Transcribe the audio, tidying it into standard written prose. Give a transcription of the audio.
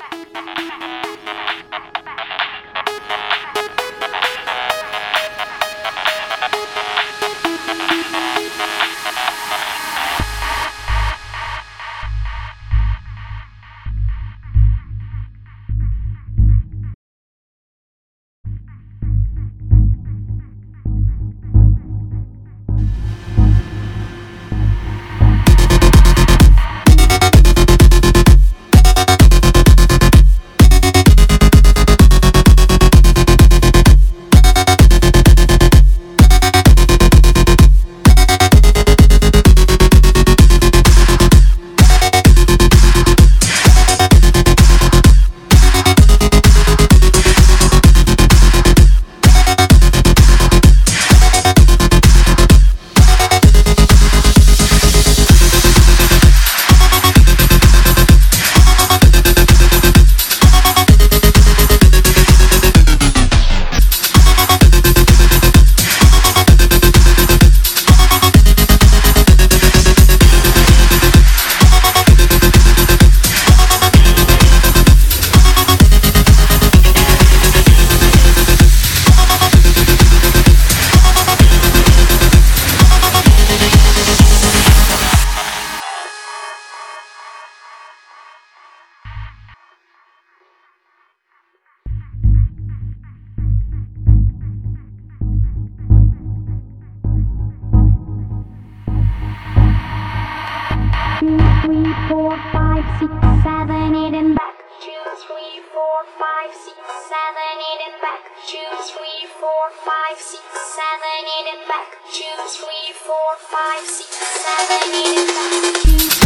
4, 5, 6, 7, 8 and back. 2, 3, 4, 5, 6, 7, 8 and back. 2, 3, 4, 5, 6, 7, 8 and back. 2, 3, 4, 5, 6, 7, 8 and back.